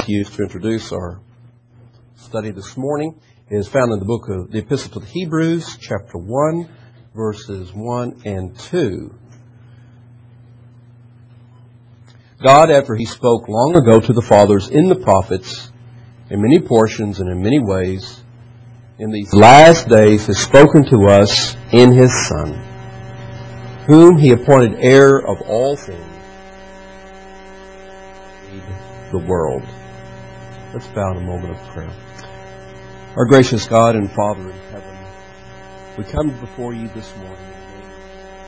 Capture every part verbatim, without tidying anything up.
use to introduce our study this morning is found in the book of the Epistle to the Hebrews, chapter one, verses one and two. God, after He spoke long ago to the fathers in the prophets, in many portions and in many ways, in these last days has spoken to us in His Son, whom He appointed heir of all things, the world. Let's bow in a moment of prayer. Our gracious God and Father in heaven, we come before You this morning in the name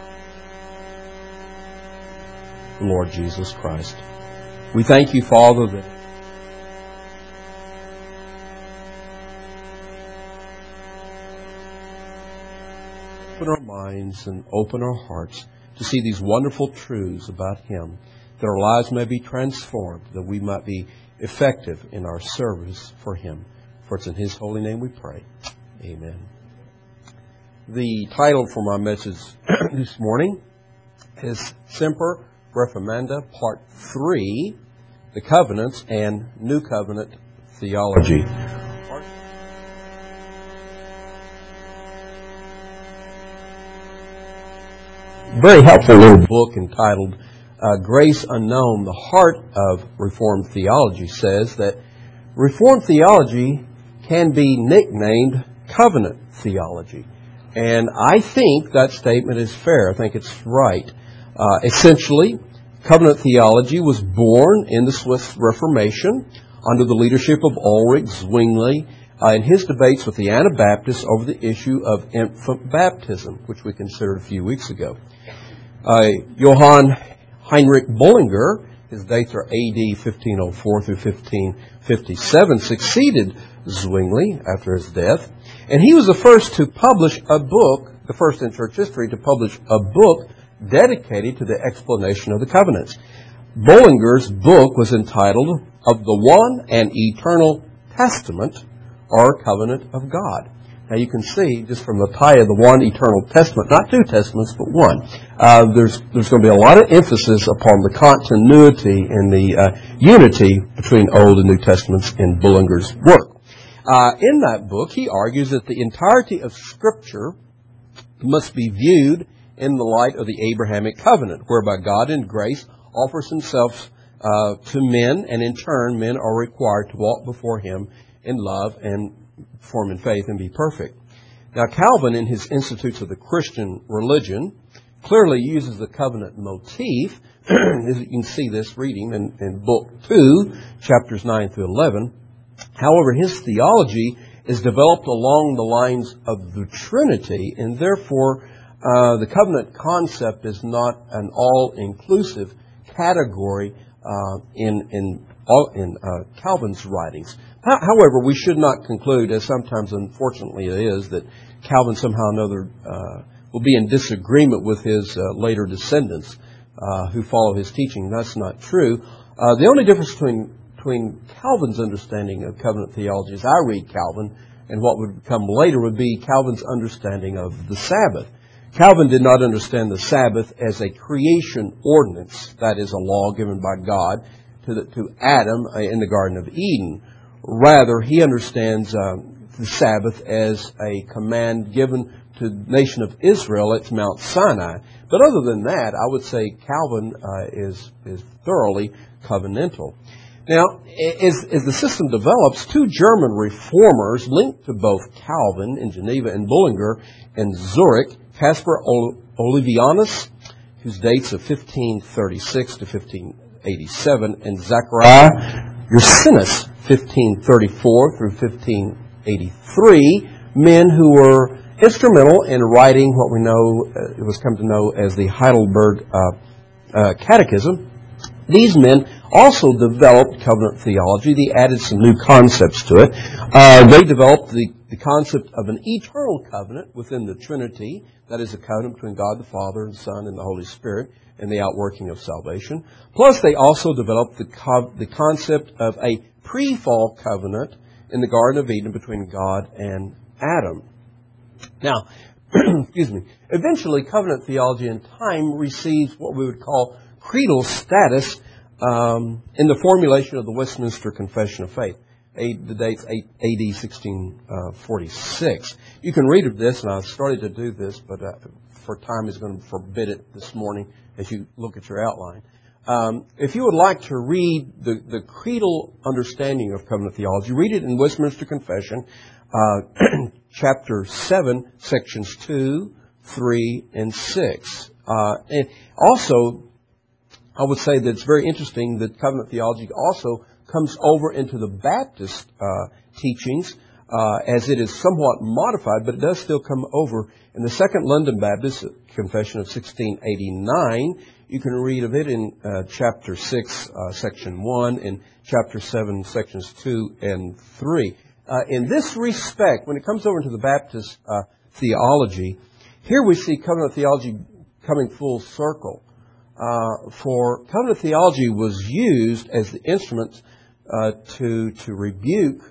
of the Lord Jesus Christ. We thank You, Father, that open our minds and open our hearts to see these wonderful truths about Him, that our lives may be transformed, that we might be effective in our service for Him. For it's in His holy name we pray. Amen. The title for my message this morning is Semper Reformanda, Part three, The Covenants and New Covenant Theology. Very helpful little book entitled uh, Grace Unknown, the Heart of Reformed Theology says that Reformed theology can be nicknamed covenant theology. And I think that statement is fair. I think it's right. Uh, essentially, covenant theology was born in the Swiss Reformation under the leadership of Ulrich Zwingli uh, in his debates with the Anabaptists over the issue of infant baptism, which we considered a few weeks ago. Uh, Johann Heinrich Bullinger, his dates are A D fifteen oh four through fifteen fifty-seven, succeeded Zwingli after his death. And he was the first to publish a book, the first in church history to publish a book dedicated to the explanation of the covenants. Bullinger's book was entitled Of the One and Eternal Testament or Covenant of God. Now you can see just from the title, the one eternal testament, not two testaments, but one. Uh, there's there's going to be a lot of emphasis upon the continuity and the uh, unity between Old and New Testaments in Bullinger's work. Uh, in that book, he argues that the entirety of Scripture must be viewed in the light of the Abrahamic covenant, whereby God in grace offers Himself uh, to men, and in turn men are required to walk before Him in love and form in faith and be perfect. Now, Calvin, in his Institutes of the Christian Religion, clearly uses the covenant motif. As you can see this reading in, in Book two, chapters nine through eleven. However, his theology is developed along the lines of the Trinity, and therefore uh, the covenant concept is not an all-inclusive category uh, in in, all, in uh, Calvin's writings. However, we should not conclude, as sometimes unfortunately it is, that Calvin somehow or another uh, will be in disagreement with his uh, later descendants uh, who follow his teaching. That's not true. Uh, the only difference between, between Calvin's understanding of covenant theology, as I read Calvin, and what would come later would be Calvin's understanding of the Sabbath. Calvin did not understand the Sabbath as a creation ordinance, that is, a law given by God to, the, to Adam in the Garden of Eden. Rather, he understands uh, the Sabbath as a command given to the nation of Israel at Mount Sinai. But other than that, I would say Calvin uh, is is thoroughly covenantal. Now, as, as the system develops, two German reformers linked to both Calvin in Geneva and Bullinger in Zurich, Caspar Olevianus, whose dates of fifteen thirty-six to fifteen eighty-seven, and Zachariah Ursinus, fifteen thirty-four through fifteen eighty-three, men who were instrumental in writing what we know, uh, it was come to know as the Heidelberg uh, uh, Catechism. These men also developed covenant theology. They added some new concepts to it. Uh, they developed the, the concept of an eternal covenant within the Trinity, that is a covenant between God the Father and Son and the Holy Spirit, and the outworking of salvation. Plus, they also developed the, co- the concept of a pre-fall covenant in the Garden of Eden between God and Adam. Now, excuse me, eventually covenant theology in time receives what we would call creedal status um, in the formulation of the Westminster Confession of Faith. A, the date's A D sixteen forty-six. You can read of this, and I started to do this, but uh, for time is going to forbid it this morning as you look at your outline. Um, if you would like to read the, the creedal understanding of covenant theology, read it in Westminster Confession, uh, chapter seven, sections two, three, and six. Uh, and also, I would say that it's very interesting that covenant theology also comes over into the Baptist uh, teachings uh, as it is somewhat modified, but it does still come over in the Second London Baptist Confession of sixteen eighty-nine. You can read of it in uh, chapter six, uh, section one, and chapter seven, sections two and three. Uh, in this respect, when it comes over to the Baptist uh, theology, here we see covenant theology coming full circle. Uh, for covenant theology was used as the instrument uh, to to rebuke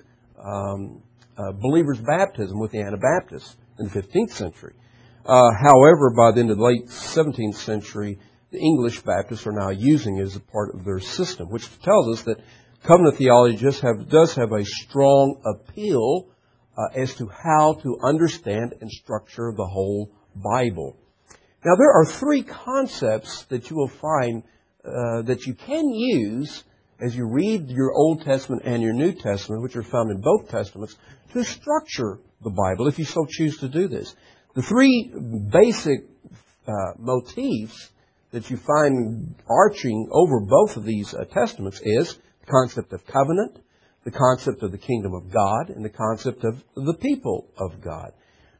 um, uh, believers' baptism with the Anabaptists in the fifteenth century. Uh, however, by the end of the late seventeenth century, the English Baptists are now using it as a part of their system, which tells us that covenant theology just have, does have a strong appeal uh, as to how to understand and structure the whole Bible. Now, there are three concepts that you will find uh, that you can use as you read your Old Testament and your New Testament, which are found in both Testaments, to structure the Bible, if you so choose to do this. The three basic uh, motifs that you find arching over both of these uh, testaments is the concept of covenant, the concept of the kingdom of God, and the concept of the people of God.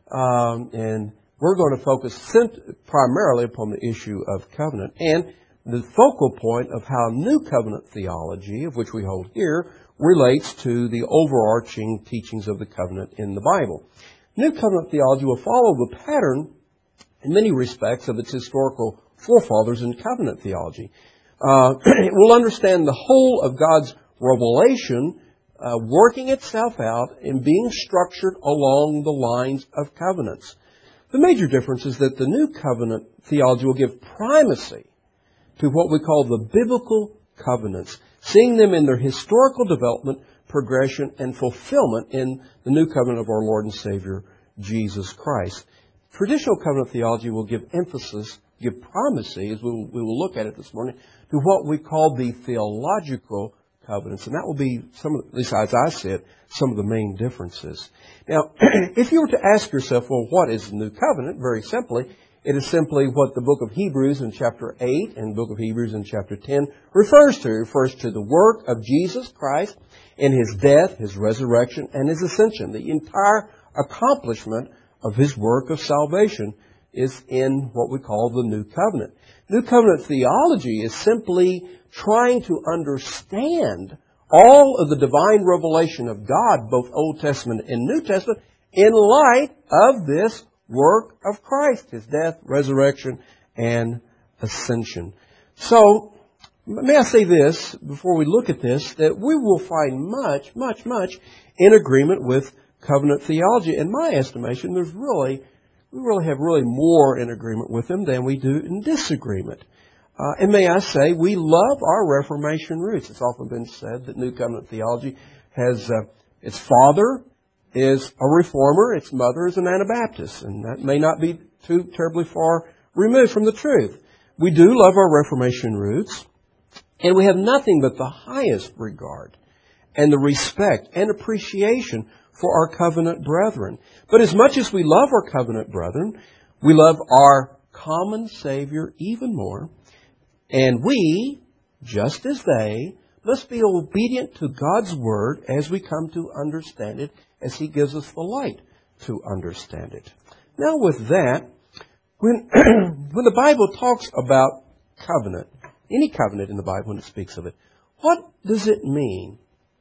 Um, and we're going to focus cent- primarily upon the issue of covenant and the focal point of how New Covenant theology, of which we hold here, relates to the overarching teachings of the covenant in the Bible. New Covenant theology will follow the pattern in many respects of its historical forefathers in covenant theology. Uh, it will understand the whole of God's revelation uh, working itself out and being structured along the lines of covenants. The major difference is that the New Covenant theology will give primacy to what we call the biblical covenants, seeing them in their historical development, progression, and fulfillment in the New Covenant of our Lord and Savior, Jesus Christ. Traditional covenant theology will give emphasis, give primacy, as we will, we will look at it this morning, to what we call the theological covenants. And that will be, some of, at least as I see it, some of the main differences. Now, if you were to ask yourself, well, what is the New Covenant? Very simply, it is simply what the book of Hebrews in chapter eight and the book of Hebrews in chapter ten refers to. It refers to the work of Jesus Christ in His death, His resurrection, and His ascension. The entire accomplishment of His work of salvation is in what we call the New Covenant. New Covenant theology is simply trying to understand all of the divine revelation of God, both Old Testament and New Testament, in light of this work of Christ, His death, resurrection, and ascension. So, may I say this, before we look at this, that we will find much, much, much in agreement with covenant theology. In my estimation, there's really, we really have really more in agreement with them than we do in disagreement. Uh, and may I say, we love our Reformation roots. It's often been said that New Covenant theology has, uh, its father is a reformer, its mother is an Anabaptist, and that may not be too terribly far removed from the truth. We do love our Reformation roots, and we have nothing but the highest regard and the respect and appreciation for our covenant brethren. But as much as we love our covenant brethren, we love our common Savior even more, and we, just as they, must be obedient to God's Word as we come to understand it, as He gives us the light to understand it. Now with that, when, when the Bible talks about covenant, any covenant in the Bible when it speaks of it, what does it mean?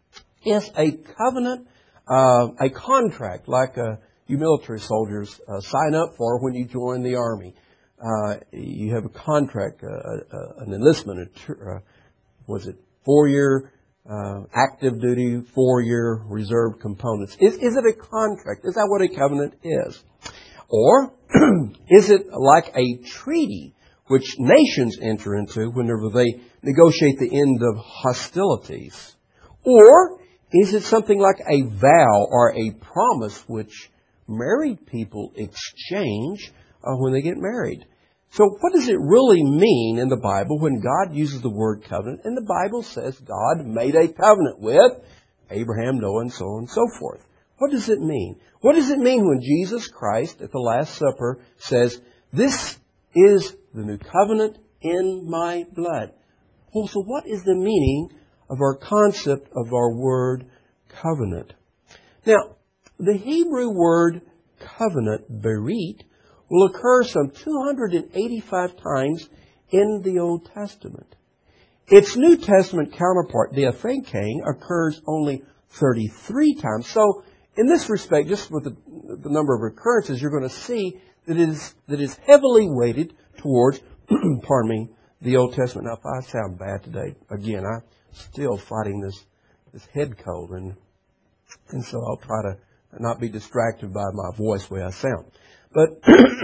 Is a covenant uh, a contract like uh, you military soldiers uh, sign up for when you join the Army? Uh, you have a contract, uh, uh, an enlistment, a, uh, was it four-year uh, active duty, four-year reserve components. Is, is it a contract? Is that what a covenant is? Or is it like a treaty which nations enter into whenever they negotiate the end of hostilities? Or is it something like a vow or a promise which married people exchange uh, when they get married? So what does it really mean in the Bible when God uses the word covenant? And the Bible says God made a covenant with Abraham, Noah, and so on and so forth. What does it mean? What does it mean when Jesus Christ at the Last Supper says, "This is the new covenant in my blood"? Well, so what is the meaning of our concept of our word covenant? Now, the Hebrew word covenant, berit, will occur some two hundred eighty-five times in the Old Testament. Its New Testament counterpart, the Athekane, occurs only thirty-three times. So, in this respect, just with the, the number of occurrences, you're going to see that it is, that it is heavily weighted towards, pardon me, the Old Testament. Now, if I sound bad today, again, I'm still fighting this, this head cold, and, and so I'll try to not be distracted by my voice the way I sound. But,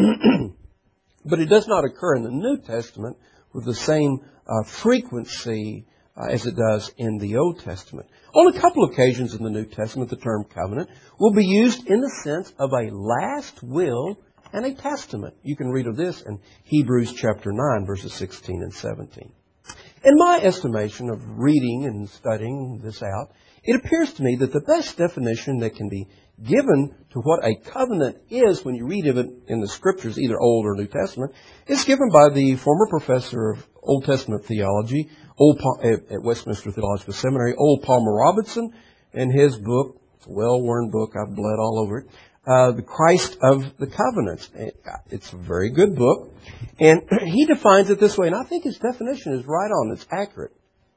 but it does not occur in the New Testament with the same uh, frequency uh, as it does in the Old Testament. On a couple of occasions in the New Testament, the term covenant will be used in the sense of a last will and a testament. You can read of this in Hebrews chapter nine, verses sixteen and seventeen. In my estimation of reading and studying this out, it appears to me that the best definition that can be given to what a covenant is when you read of it in the Scriptures, either Old or New Testament, is given by the former professor of Old Testament theology Old pa- at Westminster Theological Seminary, Old Palmer Robertson, in his book, it's a well-worn book, I've bled all over it, uh, The Christ of the Covenants. It's a very good book, and he defines it this way, and I think his definition is right on, it's accurate.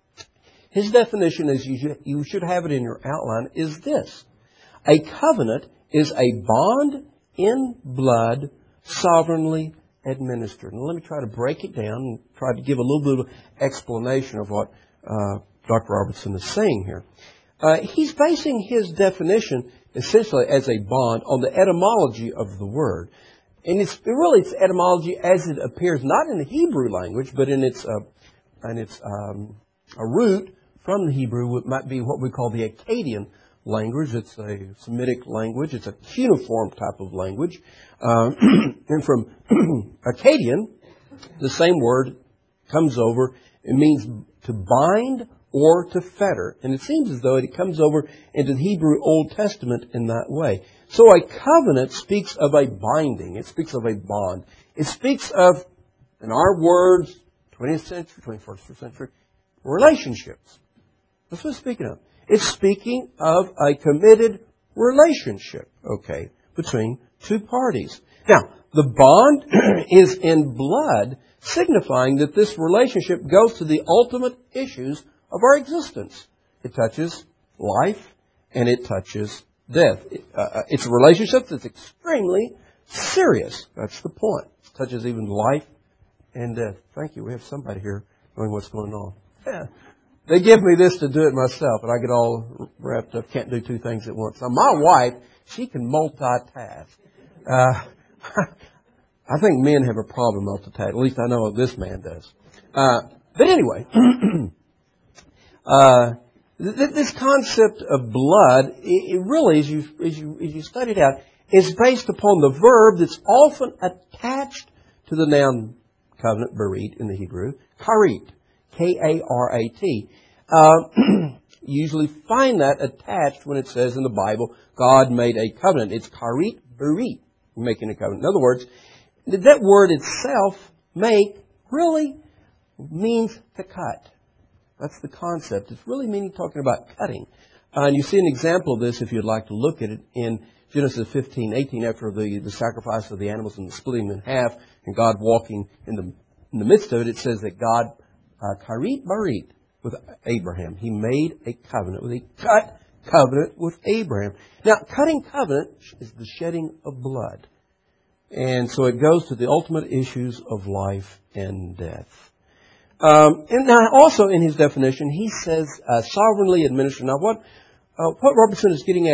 His definition, as you should, you should have it in your outline, is this. A covenant is a bond in blood sovereignly administered. And let me try to break it down and try to give a little bit of explanation of what uh, Doctor Robertson is saying here. Uh, he's basing his definition essentially as a bond on the etymology of the word. And it's really its etymology as it appears not in the Hebrew language, but in its uh, in its um, a root from the Hebrew. It might be what we call the Akkadian language. It's a Semitic language. It's a cuneiform type of language. Uh, and from Akkadian, the same word comes over. It means to bind or to fetter. And it seems as though it comes over into the Hebrew Old Testament in that way. So a covenant speaks of a binding. It speaks of a bond. It speaks of, in our words, twentieth century, twenty-first century, relationships. That's what it's speaking of. It's speaking of a committed relationship, okay, between two parties. Now, the bond is in blood, signifying that this relationship goes to the ultimate issues of our existence. It touches life and it touches death. Uh, it's a relationship that's extremely serious. That's the point. It touches even life and death. Thank you. We have somebody here knowing what's going on. Yeah. They give me this to do it myself, and I get all wrapped up. Can't do two things at once. Now, my wife, she can multitask. Uh, I think men have a problem multitasking. At least I know this man does. Uh, but anyway, uh, th- this concept of blood, it, it really, as you, as you as you study it out, is based upon the verb that's often attached to the noun covenant, berit in the Hebrew, karit. K A R A T. Uh, you usually find that attached when it says in the Bible, God made a covenant. It's karit berit, making a covenant. In other words, that word itself, make, really means to cut. That's the concept. It's really meaning talking about cutting. Uh, and you see an example of this if you'd like to look at it in Genesis fifteen, eighteen, after the, the sacrifice of the animals and the splitting them in half, and God walking in the, in the midst of it. It says that God Uh, karit barit with Abraham. He made a covenant. He cut covenant with Abraham. Now, cutting covenant is the shedding of blood. And so it goes to the ultimate issues of life and death. Um, and now also in his definition, he says uh, sovereignly administered. Now what, uh, what Robertson is getting at at this particular point is that whenever you read the word covenant with respect to God, uh,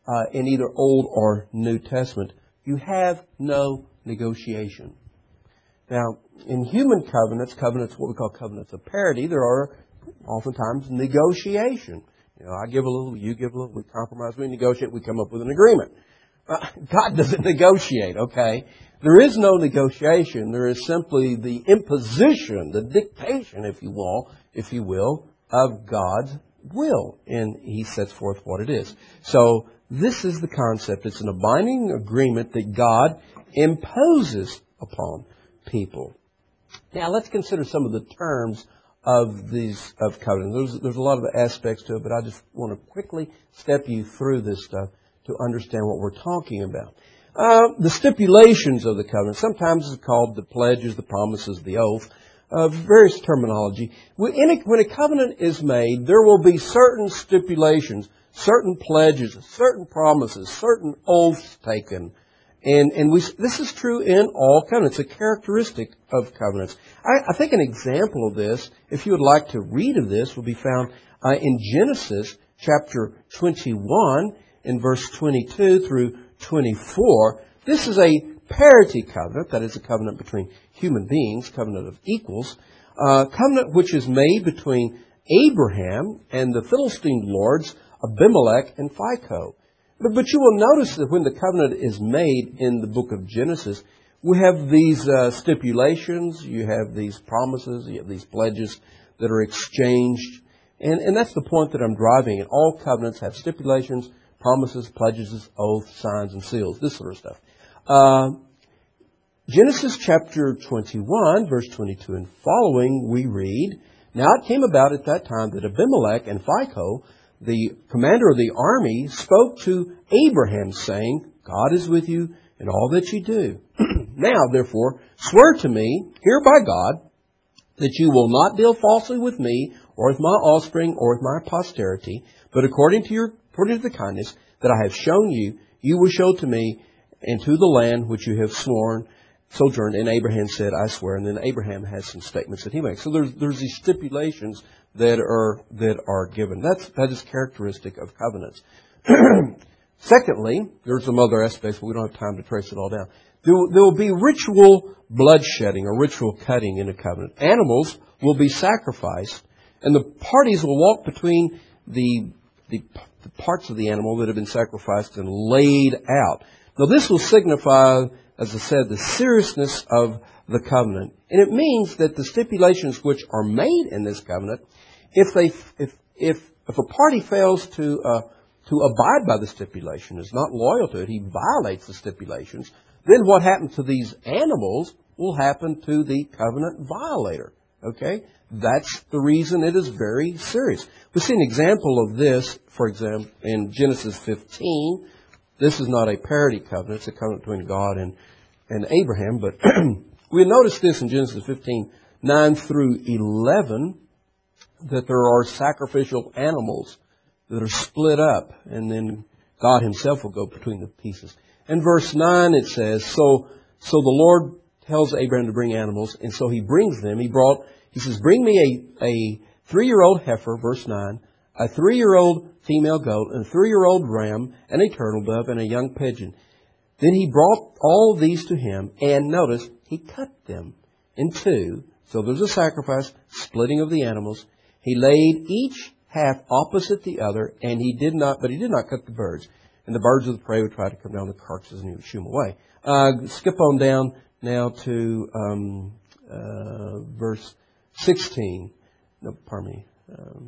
uh, in either Old or New Testament, you have no negotiation. Now, in human covenants, covenants, what we call covenants of parity, there are oftentimes negotiation. You know, I give a little, you give a little, we compromise, we negotiate, we come up with an agreement. Uh, God doesn't negotiate, okay? There is no negotiation. There is simply the imposition, the dictation, if you will, if you will, of God's will. And He sets forth what it is. So, this is the concept. It's an binding agreement that God imposes upon people. Now, let's consider some of the terms of these of covenants. There's, there's a lot of aspects to it, but I just want to quickly step you through this stuff to understand what we're talking about. Uh, the stipulations of the covenant, sometimes it's called the pledges, the promises, the oath, uh, various terminology. When a, when a covenant is made, there will be certain stipulations, certain pledges, certain promises, certain oaths taken. And, and we, this is true in all covenants, a characteristic of covenants. I, I think an example of this, if you would like to read of this, will be found uh, in Genesis chapter twenty-one, in verse twenty-two through twenty-four. This is a parity covenant, that is a covenant between human beings, covenant of equals, uh, covenant which is made between Abraham and the Philistine lords Abimelech and Phicol. But, but you will notice that when the covenant is made in the book of Genesis, we have these uh, stipulations, you have these promises, you have these pledges that are exchanged. And, and that's the point that I'm driving at. All covenants have stipulations, promises, pledges, oaths, signs, and seals, this sort of stuff. Uh, Genesis chapter twenty-one, verse twenty-two and following, we read, "Now it came about at that time that Abimelech and Phicol, the commander of the army, spoke to Abraham, saying, God is with you in all that you do. Now, therefore, swear to me, here by God, that you will not deal falsely with me, or with my offspring, or with my posterity, but according to your according to the kindness that I have shown you, you will show to me and to the land which you have sworn, sojourned." And Abraham said, "I swear." And then Abraham has some statements that he makes. So there's there's these stipulations that are that are given. That's that is characteristic of covenants. Secondly, there's some other aspects, but we don't have time to trace it all down. There, there will be ritual bloodshedding or ritual cutting in a covenant. Animals will be sacrificed, and the parties will walk between the the the parts of the animal that have been sacrificed and laid out. Now this will signify, as I said, the seriousness of the covenant. And it means that the stipulations which are made in this covenant, if they, if, if, if a party fails to, uh, to abide by the stipulation, is not loyal to it, he violates the stipulations, then what happens to these animals will happen to the covenant violator. Okay? That's the reason it is very serious. We see an example of this, for example, in Genesis fifteen. This is not a parity covenant. It's a covenant between God and, and Abraham. But we notice this in Genesis fifteen, nine through eleven, that there are sacrificial animals that are split up, and then God Himself will go between the pieces. In verse nine it says, so, so the Lord tells Abraham to bring animals, and so he brings them. He brought, he says, bring me a, a three-year-old heifer, verse nine, a three-year-old female goat, and a three-year-old ram, and a turtle dove, and a young pigeon. Then he brought all these to him, and notice, he cut them in two. So there's a sacrifice, splitting of the animals. He laid each half opposite the other, and he did not, but he did not cut the birds. And the birds of the prey would try to come down the carcasses, and he would shoo them away. Uh, skip on down now to um, uh, verse sixteen. No, pardon me. Um,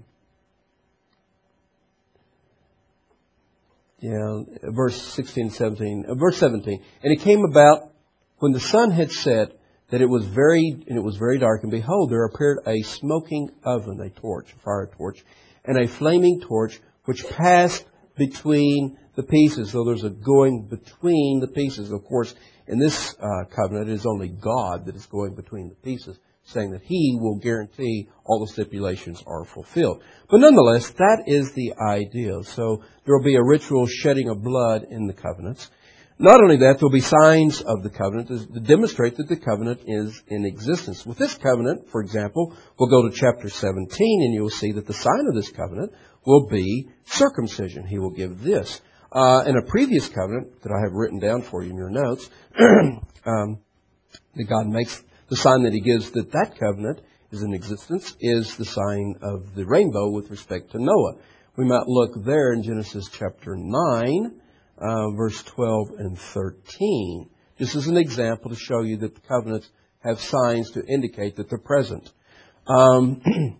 yeah, verse sixteen, seventeen. Uh, verse seventeen. And it came about when the sun had set that it was very and it was very dark, and behold, there appeared a smoking oven, a torch, a fire torch, and a flaming torch which passed between the pieces. So there's a going between the pieces. Of course, in this uh, covenant, it is only God that is going between the pieces, saying that He will guarantee all the stipulations are fulfilled. But nonetheless, that is the idea. So there will be a ritual shedding of blood in the covenants. Not only that, there will be signs of the covenant to demonstrate that the covenant is in existence. With this covenant, for example, we'll go to chapter seventeen, and you'll see that the sign of this covenant will be circumcision. He will give this. Uh, in a previous covenant that I have written down for you in your notes, um, that God makes the sign that He gives that that covenant is in existence is the sign of the rainbow with respect to Noah. We might look there in Genesis chapter nine, uh, verse twelve and thirteen. This is an example to show you that the covenants have signs to indicate that they're present. Um,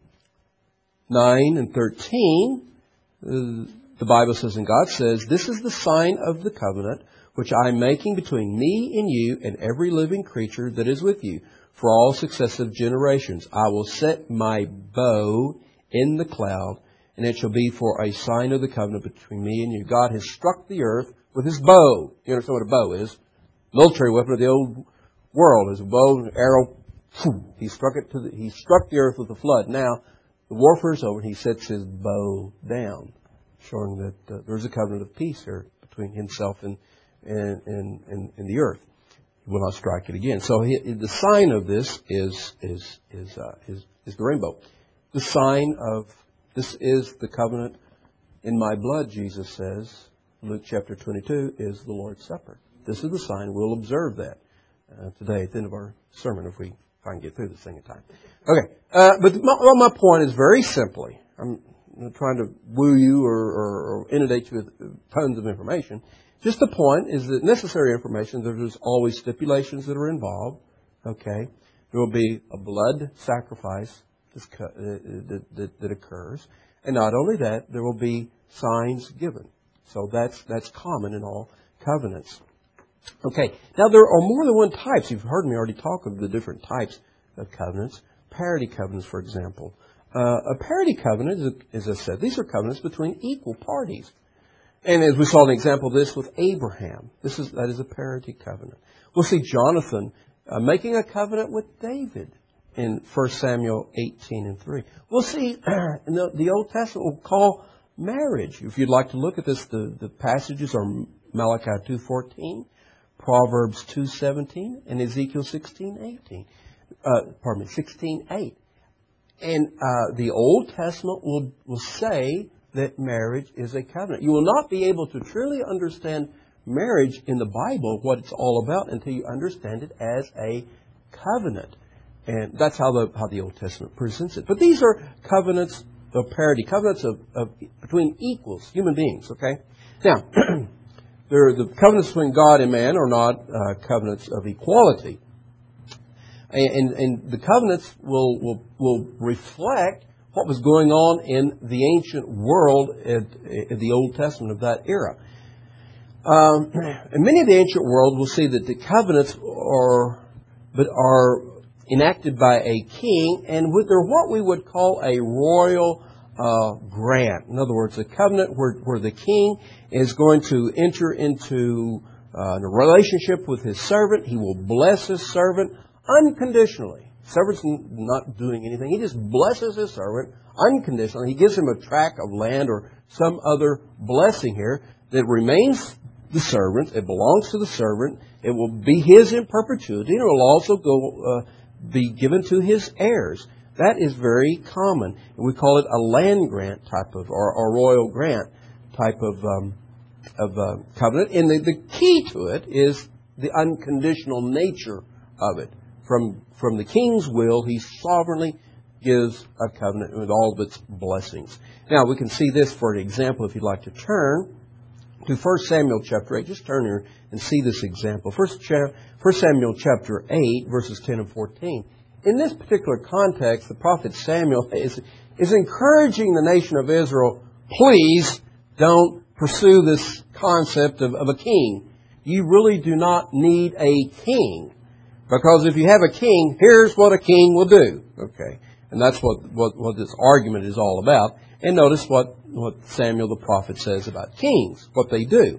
nine and thirteen, uh, the Bible says, and God says, "This is the sign of the covenant which I am making between me and you and every living creature that is with you for all successive generations. I will set my bow in the cloud, and it shall be for a sign of the covenant between me and you." God has struck the earth with His bow. You understand what a bow is? Military weapon of the old world is a bow, an arrow. He struck it to the, he struck the earth with the flood. Now the warfare is over, and He sets His bow down, showing that uh, there's a covenant of peace here between Himself and and, and, and, and the earth. He will not strike it again. So he, the sign of this is is is, uh, is is the rainbow. The sign of this is the covenant in my blood, Jesus says. Luke chapter twenty-two is the Lord's Supper. This is the sign. We'll observe that uh, today at the end of our sermon if we try and get through this thing in time. Okay, uh, but my, well, my point is very simply, I'm not trying to woo you or, or, or inundate you with tons of information. Just the point is that necessary information, there's always stipulations that are involved. Okay, there will be a blood sacrifice that, that, that occurs, and not only that, there will be signs given. So that's that's common in all covenants. Okay, now there are more than one types. You've heard me already talk of the different types of covenants. Parity covenants, for example. Uh, a parity covenant, as I said, these are covenants between equal parties. And as we saw an example of this with Abraham, this is that is a parity covenant. We'll see Jonathan uh, making a covenant with David in First Samuel eighteen and three. We'll see in the, the Old Testament we'll call marriage. If you'd like to look at this, the, the passages are Malachi two fourteen, Proverbs two seventeen, and Ezekiel sixteen eighteen. Uh, pardon me, sixteen eight. And uh, the Old Testament will will say that marriage is a covenant. You will not be able to truly understand marriage in the Bible, what it's all about, until you understand it as a covenant. And that's how the how the Old Testament presents it. But these are covenants of parity, covenants of, of between equals, human beings. Okay. Now, there the covenants between God and man are not uh, covenants of equality, and, and and the covenants will will will reflect what was going on in the ancient world at, at the Old Testament of that era. Um, in many of the ancient world, we'll see that the covenants are, but are enacted by a king, and they're what we would call a royal uh, grant. In other words, a covenant where, where the king is going to enter into uh, a relationship with his servant. He will bless his servant unconditionally. Servant's not doing anything. He just blesses his servant unconditionally. He gives him a tract of land or some other blessing here that remains the servant. It belongs to the servant. It will be his in perpetuity, and it will also go uh, be given to his heirs. That is very common. And we call it a land grant type of, or a royal grant type of um, of uh, covenant. And the, the key to it is the unconditional nature of it. From from the king's will, he sovereignly gives a covenant with all of its blessings. Now, we can see this for an example if you'd like to turn to First Samuel chapter eight. Just turn here and see this example. First Samuel chapter eight, verses ten and fourteen. In this particular context, the prophet Samuel is, is encouraging the nation of Israel, please don't pursue this concept of, of a king. You really do not need a king. Because if you have a king, here's what a king will do. Okay. And that's what, what, what this argument is all about. And notice what, what Samuel the prophet says about kings, what they do.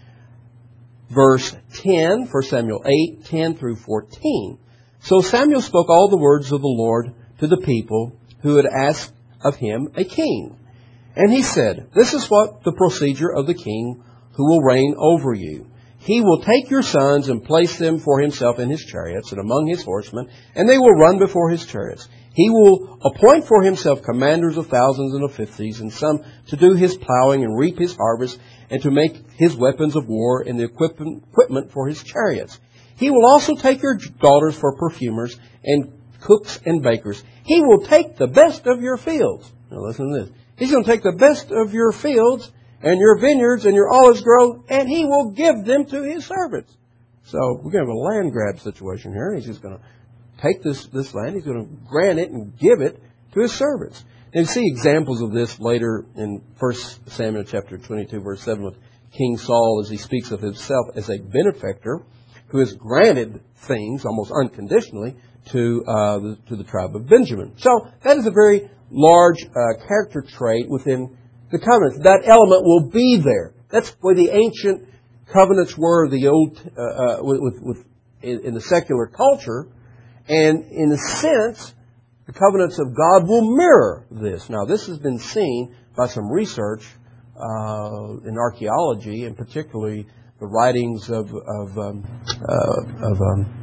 Verse ten, First Samuel eight, ten through fourteen. So Samuel spoke all the words of the Lord to the people who had asked of him a king. And he said, this is what the procedure of the king who will reign over you. He will take your sons and place them for himself in his chariots and among his horsemen, and they will run before his chariots. He will appoint for himself commanders of thousands and of fifties, and some to do his plowing and reap his harvest, and to make his weapons of war and the equipment for his chariots. He will also take your daughters for perfumers and cooks and bakers. He will take the best of your fields. Now listen to this. He's going to take the best of your fields and your vineyards and your olive grove, and he will give them to his servants. So we're going to have a land grab situation here. He's just going to take this, this land. He's going to grant it and give it to his servants. And you see examples of this later in First Samuel chapter twenty-two, verse seven, with King Saul as he speaks of himself as a benefactor who has granted things almost unconditionally to uh, the, to the tribe of Benjamin. So that is a very large uh, character trait within the covenants. That element will be there. That's where the ancient covenants were, the old uh, uh, with, with in, in the secular culture, and in a sense, the covenants of God will mirror this. Now, this has been seen by some research uh, in archaeology, and particularly the writings of of, um, uh, of um,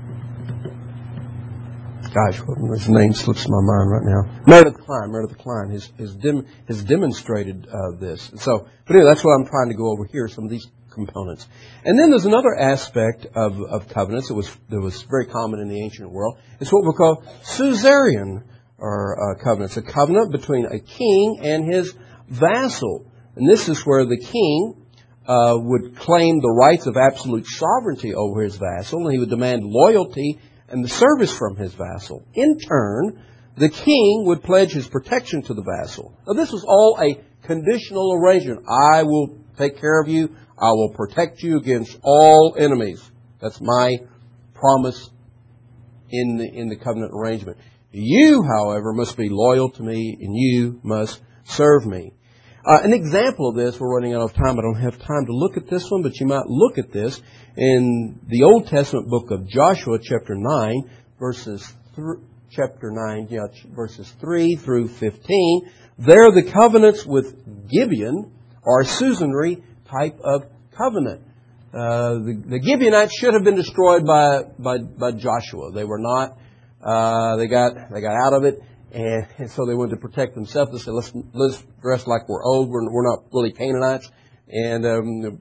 gosh, his name slips my mind right now. Meredith Klein. Meredith Klein has has, dem, has demonstrated uh, this. So, but anyway, that's what I'm trying to go over here. Some of these components, and then there's another aspect of of covenants that was that was very common in the ancient world. It's what we call suzerain or uh, covenants, a covenant between a king and his vassal, and this is where the king uh, would claim the rights of absolute sovereignty over his vassal, and he would demand loyalty and the service from his vassal. In turn, the king would pledge his protection to the vassal. Now, this was all a conditional arrangement. I will take care of you. I will protect you against all enemies. That's my promise in the, in the covenant arrangement. You, however, must be loyal to me, and you must serve me. Uh, an example of this, we're running out of time. I don't have time to look at this one, but you might look at this in the Old Testament book of Joshua, chapter nine, verses th- chapter nine, yeah, verses three through fifteen. There, the covenants with Gibeon are a suzerainty type of covenant. Uh, the, the Gibeonites should have been destroyed by by, by Joshua. They were not. Uh, they got they got out of it. And, and so they wanted to protect themselves. They said, let's, let's dress like we're old. We're, we're not really Canaanites. And, um,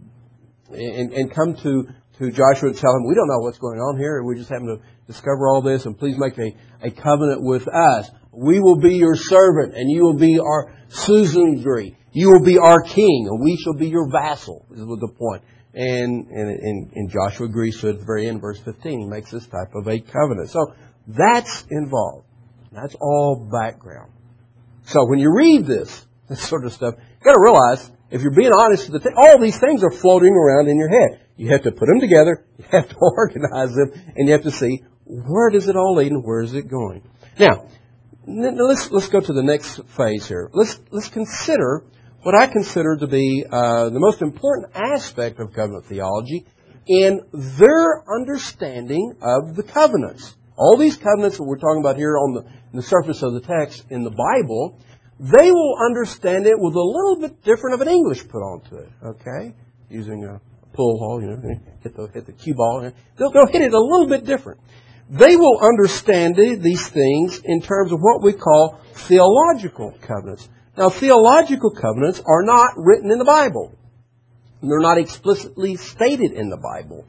and, and come to, to Joshua and tell him, we don't know what's going on here. We just happen to discover all this. And please make a, a covenant with us. We will be your servant, and you will be our suzerain. You will be our king, and we shall be your vassal, is the point. And, and, and, and Joshua agrees to it at the very end, verse fifteen. He makes this type of a covenant. So that's involved. That's all background. So when you read this, this sort of stuff, you've got to realize, if you're being honest, that all these things are floating around in your head. You have to put them together, you have to organize them, and you have to see, where does it all lead and where is it going? Now, let's let's go to the next phase here. Let's let's consider what I consider to be uh, the most important aspect of covenant theology in their understanding of the covenants. All these covenants that we're talking about here on the, on the surface of the text in the Bible, they will understand it with a little bit different of an English put onto it, okay? Using a pool hall, you know, hit the, hit the cue ball. They'll, they'll hit it a little bit different. They will understand these things in terms of what we call theological covenants. Now, theological covenants are not written in the Bible. They're not explicitly stated in the Bible.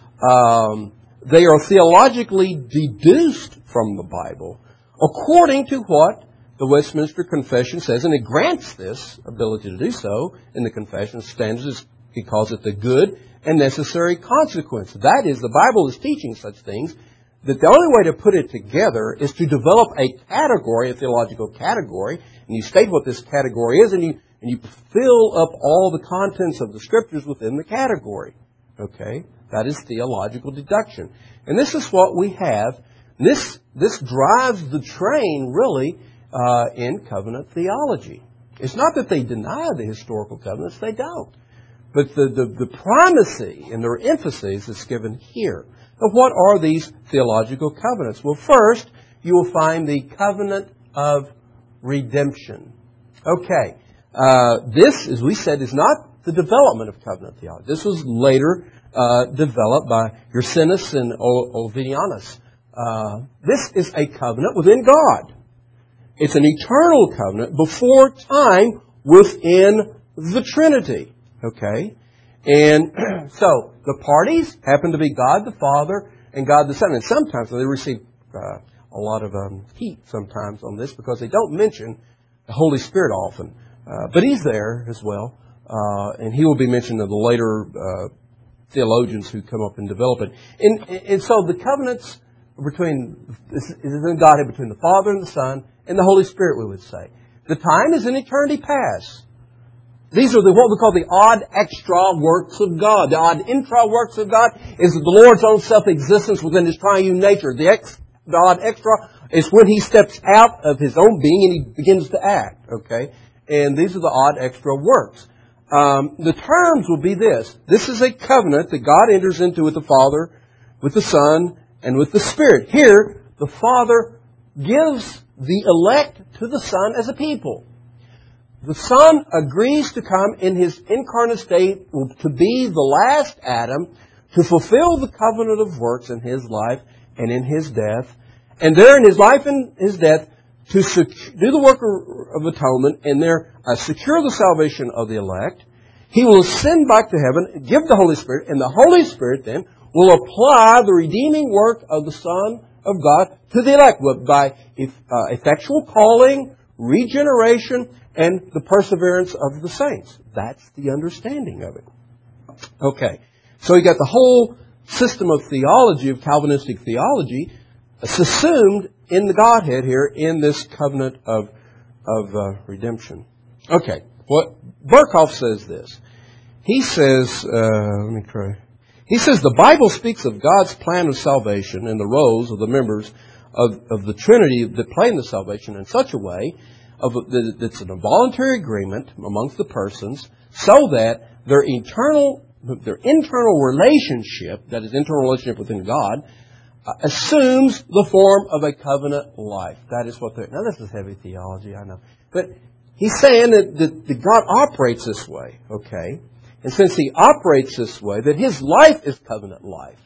Um... They are theologically deduced from the Bible according to what the Westminster Confession says, and it grants this ability to do so in the Confession standards. He calls it the good and necessary consequence. That is, the Bible is teaching such things, that the only way to put it together is to develop a category, a theological category, and you state what this category is, and you, and you fill up all the contents of the Scriptures within the category. Okay? That is theological deduction. And this is what we have. This this drives the train, really, uh, in covenant theology. It's not that they deny the historical covenants. They don't. But the, the, the primacy and their emphasis is given here. Now, what are these theological covenants? Well, first, you will find the covenant of redemption. Okay. Uh, this, as we said, is not the development of covenant theology. This was later Uh, developed by Ursinus and Ovidianus. Uh, this is a covenant within God. It's an eternal covenant before time within the Trinity. Okay? And so, the parties happen to be God the Father and God the Son. And sometimes they receive uh, a lot of um, heat sometimes on this because they don't mention the Holy Spirit often. Uh, but He's there as well. Uh, and He will be mentioned in the later uh, theologians who come up and develop it. And, and so the covenants between, is in Godhead between the Father and the Son and the Holy Spirit, we would say. The time is in eternity past. These are the, what we call the odd extra works of God. The odd intra works of God is the Lord's own self-existence within His triune nature. The, ex, the odd extra is when He steps out of His own being and He begins to act. Okay? And these are the odd extra works. Um, the terms will be this. This is a covenant that God enters into with the Father, with the Son, and with the Spirit. Here, the Father gives the elect to the Son as a people. The Son agrees to come in His incarnate state to be the last Adam, to fulfill the covenant of works in His life and in His death. And there in His life and His death, to sec- do the work of atonement and there uh, secure the salvation of the elect. He will ascend back to heaven, give the Holy Spirit, and the Holy Spirit then will apply the redeeming work of the Son of God to the elect by uh, effectual calling, regeneration, and the perseverance of the saints. That's the understanding of it. Okay, so you got the whole system of theology, of Calvinistic theology, subsumed in the Godhead here in this covenant of of uh, redemption. Okay, what Berkhoff says this. He says, uh, let me try. He says the Bible speaks of God's plan of salvation and the roles of the members of, of the Trinity that play in the salvation in such a way of that it's an involuntary agreement amongst the persons, so that their internal their internal relationship, that is internal relationship within God, uh, assumes the form of a covenant life. That is what they're... Now this is heavy theology, I know. But he's saying that, that, that God operates this way, okay? And since He operates this way, that His life is covenant life.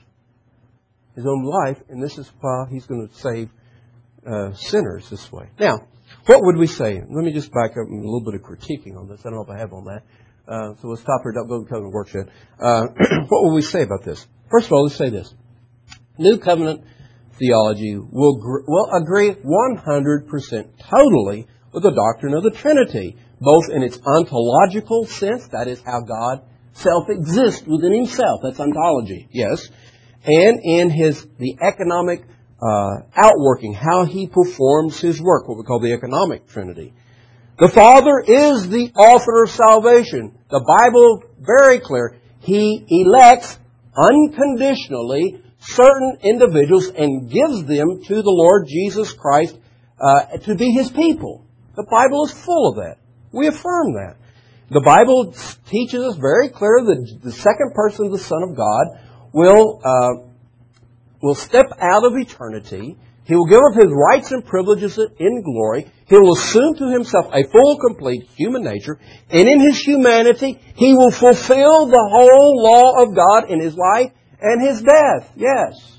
His own life, and this is why He's going to save uh, sinners this way. Now, what would we say? Let me just back up a little bit of critiquing on this. I don't know if I have on that. Uh, so we'll stop here. Don't go to the covenant worksheet. Uh, what will we say about this? First of all, let's say this. New covenant theology will, gr- will agree one hundred percent totally with the doctrine of the Trinity, both in its ontological sense, that is how God self-exists within Himself. That's ontology, yes. And in His the economic uh, outworking, how He performs His work, what we call the economic Trinity. The Father is the author of salvation. The Bible, very clear. He elects unconditionally certain individuals and gives them to the Lord Jesus Christ uh, to be His people. The Bible is full of that. We affirm that. The Bible teaches us very clearly that the second person of the Son of God will uh, will step out of eternity. He will give up His rights and privileges in glory. He will assume to Himself a full, complete human nature. And in His humanity, He will fulfill the whole law of God in His life and His death. Yes.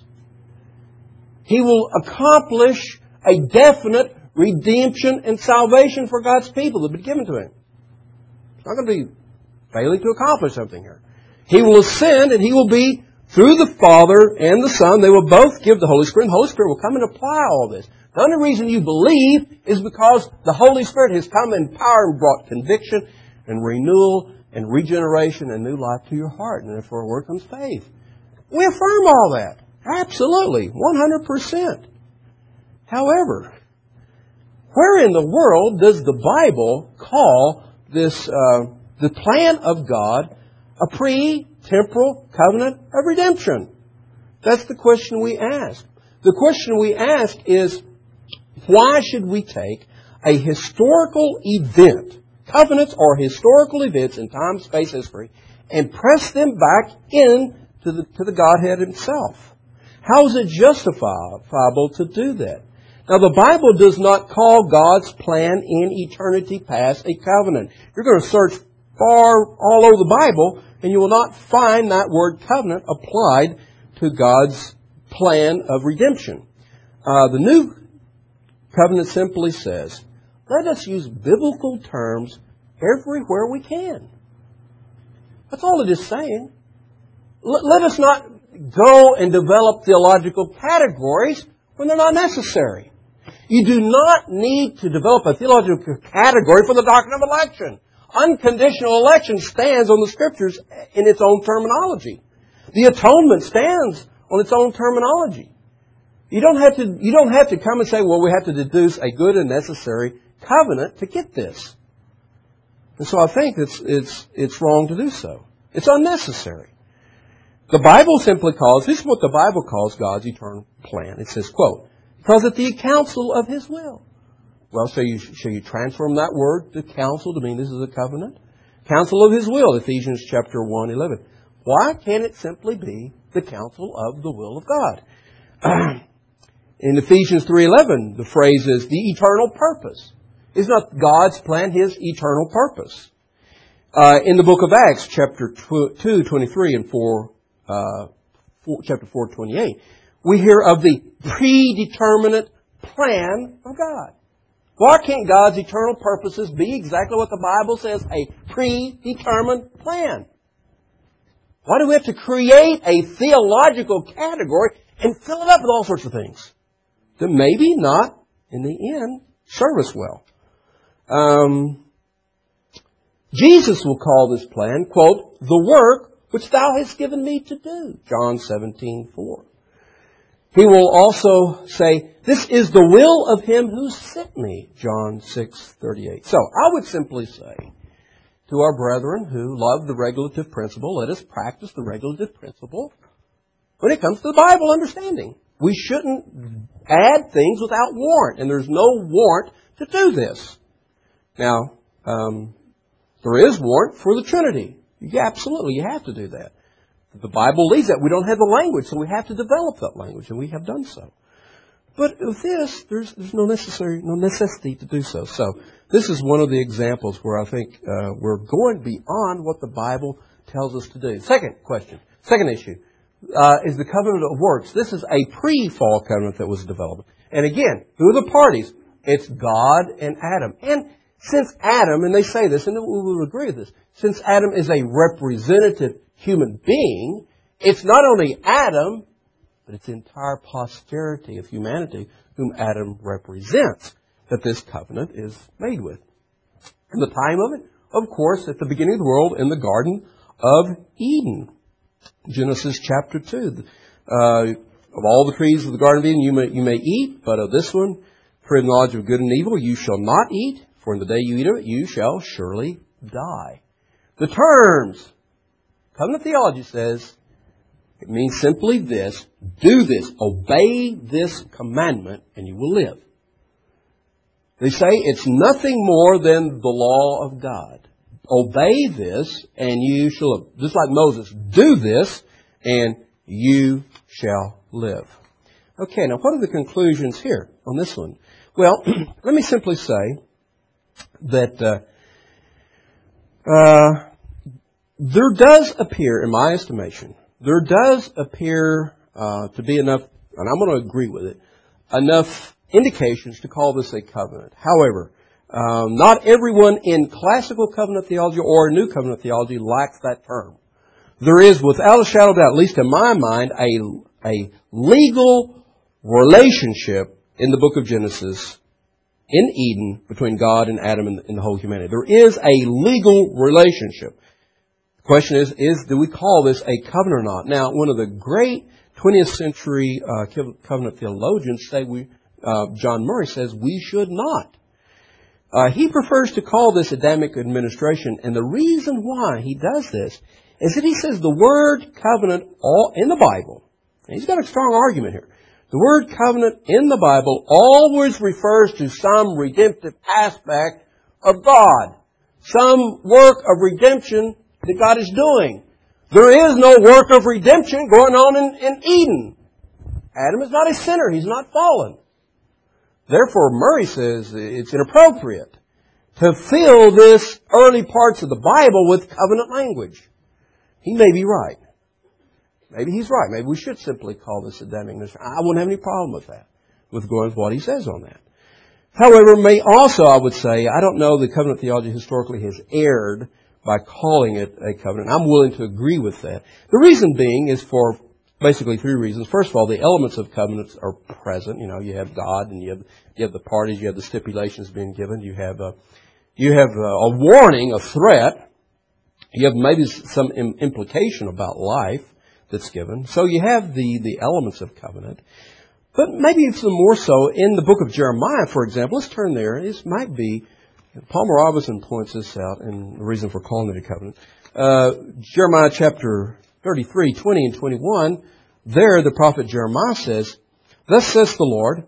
He will accomplish a definite redemption and salvation for God's people that have been given to Him. It's not going to be failing to accomplish something here. He will ascend and He will be through the Father and the Son. They will both give the Holy Spirit, and the Holy Spirit will come and apply all this. The only reason you believe is because the Holy Spirit has come in power and brought conviction and renewal and regeneration and new life to your heart. And therefore, where comes faith? We affirm all that. Absolutely. one hundred percent. However, where in the world does the Bible call this, uh, the plan of God, a pre-temporal covenant of redemption? That's the question we ask. The question we ask is, why should we take a historical event, covenants are historical events in time, space, history, and press them back in to the, to the Godhead Himself? How is it justifiable to do that? Now, the Bible does not call God's plan in eternity past a covenant. You're going to search far all over the Bible, and you will not find that word covenant applied to God's plan of redemption. Uh, the New Covenant simply says, let us use biblical terms everywhere we can. That's all it is saying. L- let us not go and develop theological categories when they're not necessary. You do not need to develop a theological category for the doctrine of election. Unconditional election stands on the Scriptures in its own terminology. The atonement stands on its own terminology. You don't have to, you don't have to come and say, well, we have to deduce a good and necessary covenant to get this. And so I think it's, it's, it's wrong to do so. It's unnecessary. The Bible simply calls, this is what the Bible calls God's eternal plan. It says, quote, because at the counsel of His will. Well, so you, shall you transform that word to counsel to mean this is a covenant? Counsel of His will, Ephesians chapter one, eleven. Why can't it simply be the counsel of the will of God? In Ephesians three eleven, the phrase is the eternal purpose. Is not God's plan His eternal purpose? Uh, in the book of Acts, chapter two, twenty-three and four, uh, four, chapter four, twenty-eight, we hear of the predeterminate plan of God. Why can't God's eternal purposes be exactly what the Bible says, a predetermined plan? Why do we have to create a theological category and fill it up with all sorts of things that maybe not, in the end, serve us well? Um, Jesus will call this plan, quote, the work which thou hast given me to do, John seventeen four. He will also say, this is the will of Him who sent me, John six thirty-eight. So, I would simply say to our brethren who love the regulative principle, let us practice the regulative principle when it comes to the Bible understanding. We shouldn't add things without warrant, and there's no warrant to do this. Now, um, there is warrant for the Trinity. Yeah, absolutely, you have to do that. The Bible leaves that. We don't have the language, so we have to develop that language, and we have done so. But with this, there's, there's no necessary, no necessity to do so. So, this is one of the examples where I think uh, we're going beyond what the Bible tells us to do. Second question, second issue, uh, is the covenant of works. This is a pre-fall covenant that was developed. And again, who are the parties? It's God and Adam. And since Adam, and they say this, and we will agree with this, since Adam is a representative human being, it's not only Adam, but it's the entire posterity of humanity whom Adam represents that this covenant is made with. And the time of it, of course, at the beginning of the world in the Garden of Eden. Genesis chapter two. Uh, of all the trees of the Garden of Eden you may, you may eat, but of this one, tree of knowledge of good and evil, you shall not eat, for in the day you eat of it, you shall surely die. The terms, covenant theology says, it means simply this, do this, obey this commandment, and you will live. They say it's nothing more than the law of God. Obey this, and you shall, just like Moses, do this, and you shall live. Okay, now what are the conclusions here on this one? Well, let me simply say that uh, uh, there does appear, in my estimation, there does appear uh, to be enough, and I'm going to agree with it, enough indications to call this a covenant. However, um, not everyone in classical covenant theology or new covenant theology likes that term. There is, without a shadow of doubt, at least in my mind, a, a legal relationship in the book of Genesis in Eden between God and Adam and, and the whole humanity. There is a legal relationship. The question is, is do we call this a covenant or not? Now, one of the great twentieth century uh, covenant theologians say we, uh, John Murray says we should not. Uh, he prefers to call this Adamic administration, and the reason why he does this is that he says the word covenant all in the Bible, and he's got a strong argument here, the word covenant in the Bible always refers to some redemptive aspect of God, some work of redemption that God is doing. There is no work of redemption going on in, in Eden. Adam is not a sinner. He's not fallen. Therefore, Murray says it's inappropriate to fill this early parts of the Bible with covenant language. He may be right. Maybe he's right. Maybe we should simply call this Adamic. I wouldn't have any problem with that, with going with what he says on that. However, may also, I would say, I don't know the covenant theology historically has erred by calling it a covenant. I'm willing to agree with that. The reason being is for basically three reasons. First of all, the elements of covenants are present. You know, you have God, and you have you have the parties, you have the stipulations being given, you have a you have a, a warning, a threat, you have maybe some im- implication about life that's given. So you have the the elements of covenant. But maybe it's more so in the book of Jeremiah, for example. Let's turn there. This might be, Palmer Robinson points this out, and the reason for calling it a covenant. Uh, Jeremiah chapter thirty-three, twenty and twenty-one, there the prophet Jeremiah says, "Thus says the Lord,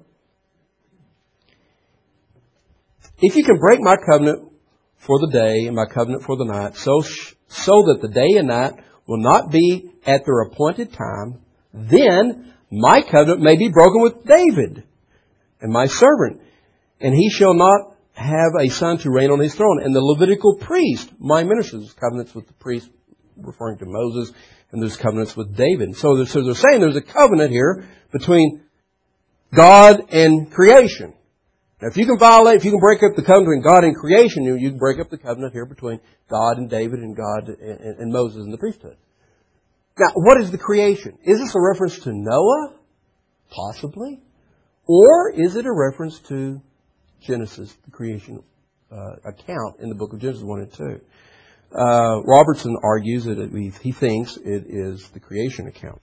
if you can break my covenant for the day and my covenant for the night, so so that the day and night will not be at their appointed time, then my covenant may be broken with David and my servant, and he shall not have a son to reign on his throne. And the Levitical priest, my ministers," covenants with the priest, referring to Moses, and there's covenants with David. So they're, so they're saying there's a covenant here between God and creation. Now, if you can violate, if you can break up the covenant between God and creation, you, you can break up the covenant here between God and David and God and, and, and Moses and the priesthood. Now, what is the creation? Is this a reference to Noah? Possibly. Or is it a reference to Genesis, the creation uh, account in the book of Genesis one and two? Uh, Robertson argues that it, he thinks it is the creation account.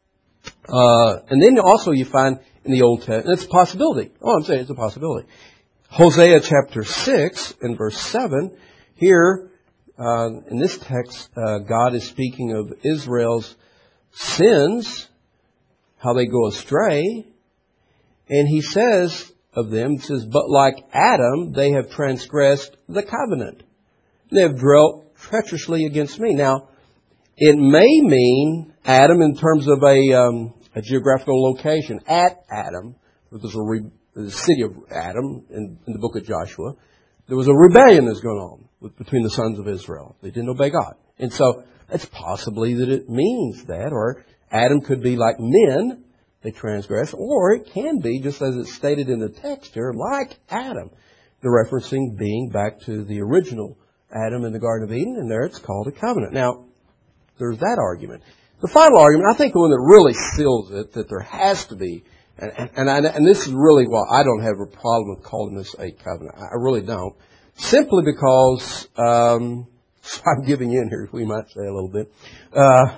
Uh, and then also you find in the Old Testament, it's a possibility. Oh, I'm saying it's a possibility. Hosea chapter six and verse seven, here, uh, in this text, uh, God is speaking of Israel's sins, how they go astray, and He says of them, He says, "But like Adam, they have transgressed the covenant. They have dwelt treacherously against me." Now, it may mean Adam in terms of a, um, a geographical location. At Adam, there was a re- the city of Adam in, in the book of Joshua. There was a rebellion that's going on with, between the sons of Israel. They didn't obey God. And so it's possibly that it means that, or Adam could be like men, they transgress, or it can be, just as it's stated in the text here, like Adam. They're referencing being back to the original Adam in the Garden of Eden, and there it's called a covenant. Now, there's that argument. The final argument, I think the one that really seals it, that there has to be, and, and, I, and this is really why I don't have a problem with calling this a covenant. I really don't. Simply because, um, so I'm giving in here, we might say a little bit. Uh,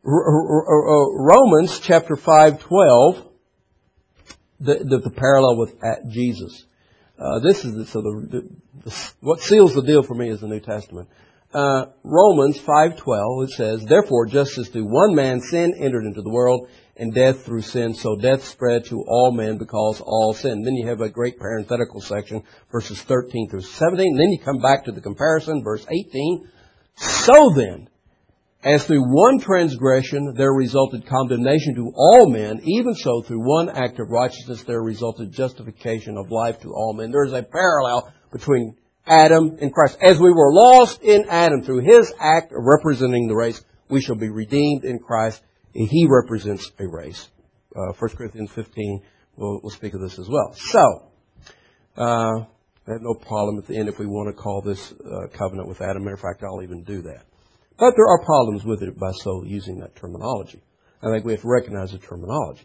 Romans chapter five twelve, the, the, the parallel with at Jesus. Uh, this is the, so the, the, the what seals the deal for me is the New Testament. Uh, Romans five twelve, it says, "Therefore, just as through one man sin entered into the world, and death through sin, so death spread to all men because all sinned." Then you have a great parenthetical section, verses thirteen through seventeen. And then you come back to the comparison, verse eighteen. "So then, as through one transgression there resulted condemnation to all men, even so through one act of righteousness there resulted justification of life to all men." There is a parallel between Adam and Christ. As we were lost in Adam through his act of representing the race, we shall be redeemed in Christ. He represents a race. Uh, First Corinthians fifteen will will speak of this as well. So, uh, I have no problem at the end if we want to call this uh, covenant with Adam. Matter of fact, I'll even do that. But there are problems with it by so using that terminology. I think we have to recognize the terminology.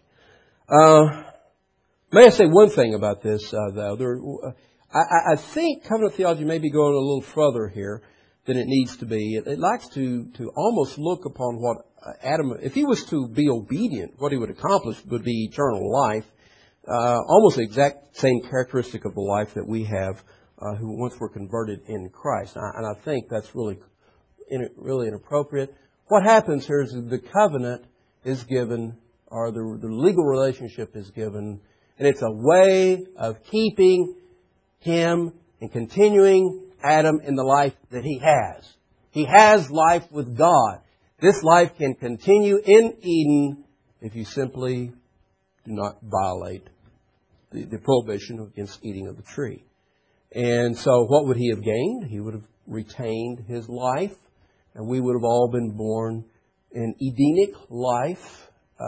Uh, may I say one thing about this, uh, though? There, uh, I, I think covenant theology may be going a little further here than it needs to be. It, it likes to, to almost look upon what Adam, if he was to be obedient, what he would accomplish would be eternal life, uh, almost the exact same characteristic of the life that we have uh, who once were converted in Christ. And I, and I think that's really In, really inappropriate. What happens here is that the covenant is given, or the, the legal relationship is given, and it's a way of keeping him and continuing Adam in the life that he has. He has life with God. This life can continue in Eden if you simply do not violate the, the prohibition against eating of the tree. And so what would he have gained? He would have retained his life. And we would have all been born in Edenic life.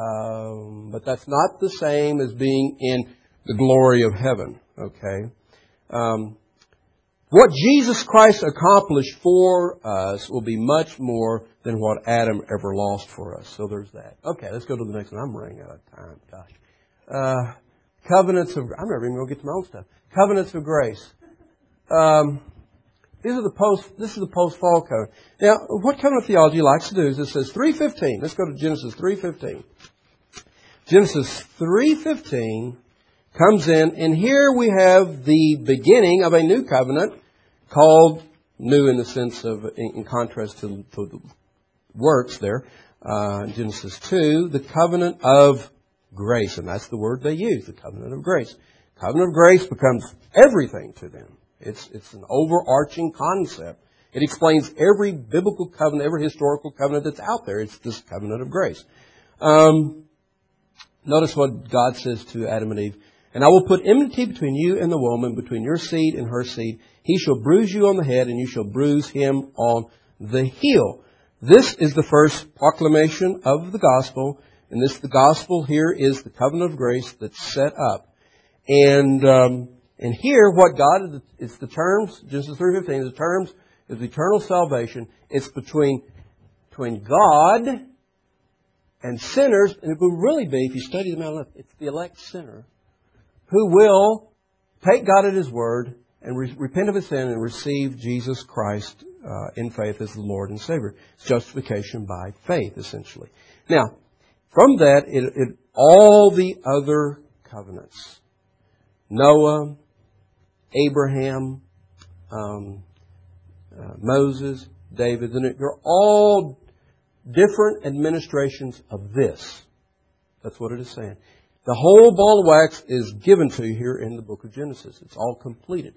Um, but that's not the same as being in the glory of heaven. Okay? Um, What Jesus Christ accomplished for us will be much more than what Adam ever lost for us. So there's that. Okay, let's go to the next one. I'm running out of time. Gosh. Uh, covenants of... I'm never even going to get to my own stuff. Covenants of grace. Um... These are the post, this is the post-fall covenant. Now, what covenant theology likes to do is it says three fifteen. Let's go to Genesis three fifteen. Genesis three fifteen comes in, and here we have the beginning of a new covenant called, new in the sense of, in, in contrast to, to the works there, uh, Genesis two, the covenant of grace. And that's the word they use, the covenant of grace. Covenant of grace becomes everything to them. It's, it's an overarching concept. It explains every biblical covenant, every historical covenant that's out there. It's this covenant of grace. Um, notice what God says to Adam and Eve. And I will put enmity between you and the woman, between your seed and her seed. He shall bruise you on the head, and you shall bruise him on the heel. This is the first proclamation of the gospel. And this, the gospel here is the covenant of grace that's set up. And, um, And here, what God, it's the terms, Genesis three fifteen, the terms is eternal salvation. It's between, between God and sinners, and it will really be, if you study the Mount of Olives, it's the elect sinner who will take God at His word and re- repent of his sin and receive Jesus Christ uh, in faith as the Lord and Savior. It's justification by faith, essentially. Now, from that, it, it all the other covenants, Noah, Abraham, um, uh, Moses, David, they're all different administrations of this. That's what it is saying. The whole ball of wax is given to you here in the book of Genesis. It's all completed.